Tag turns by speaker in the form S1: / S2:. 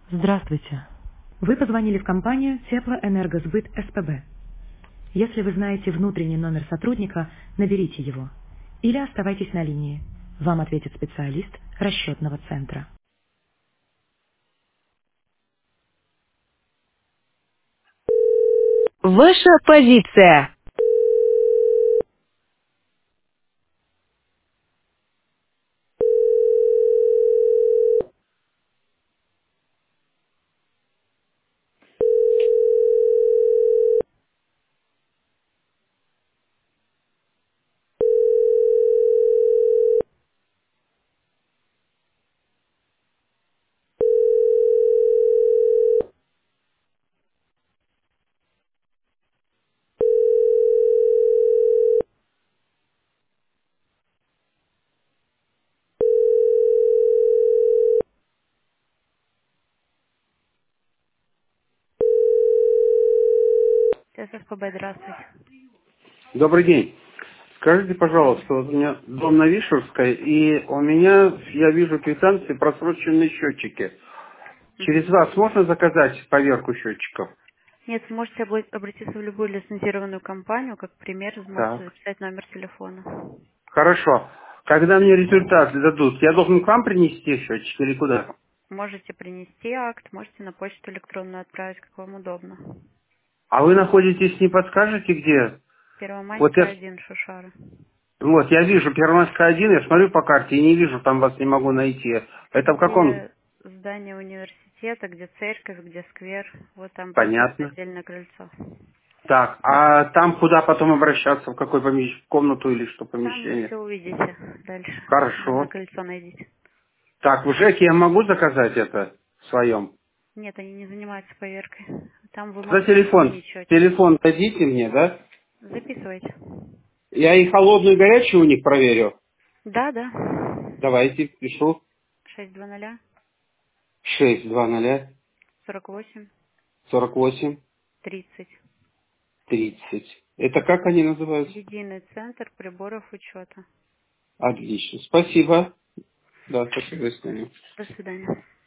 S1: Здравствуйте. Вы позвонили в компанию Теплоэнергосбыт СПБ. Если вы знаете внутренний номер сотрудника, наберите его. Или оставайтесь на линии. Вам ответит специалист расчетного центра. Ваша позиция. СПБ, здравствуйте.
S2: Добрый день. Скажите, пожалуйста, вот у меня дом на Вишерской, и у меня, я вижу квитанции, просроченные счетчики. Через
S1: Мгм.
S2: вас можно заказать поверку счетчиков?
S1: Нет, вы можете обратиться в любую лицензированную компанию, как пример, можете
S2: Так.
S1: записать номер телефона.
S2: Хорошо. Когда мне результаты дадут, я должен к вам принести счетчик или куда?
S1: Можете принести акт, можете на почту электронную отправить, как вам удобно.
S2: А вы находитесь, не подскажете, где? Вот
S1: Первомайская,
S2: я,
S1: 1, Шушары.
S2: вот, я вижу Первомайская 1, я смотрю по карте и не вижу, там вас не могу найти. Это в каком?
S1: Где здание университета, где церковь, где сквер, вот там проход в
S2: Понятно.
S1: отдельное крыльцо.
S2: Так, а там куда потом обращаться, в какой в комнату или что
S1: Там вы
S2: помещение?
S1: все увидите дальше. Главное,
S2: Хорошо.
S1: крыльцо найдите.
S2: Так, в ЖЭКе я могу заказать это в своем?
S1: Нет, они не занимаются поверкой. Там вы
S2: За
S1: можете
S2: телефон.
S1: заменить счетчик.
S2: Телефон дадите мне, да?
S1: Записывайте.
S2: Я и холодную, и горячую у них проверю.
S1: Да, да.
S2: Давайте, пишу.
S1: 620
S2: 620
S1: 48
S2: 48
S1: 30.
S2: 30. Это как они называются?
S1: Единый центр приборов учета.
S2: Отлично. Спасибо. Да, спасибо, до свидания.
S1: До свидания.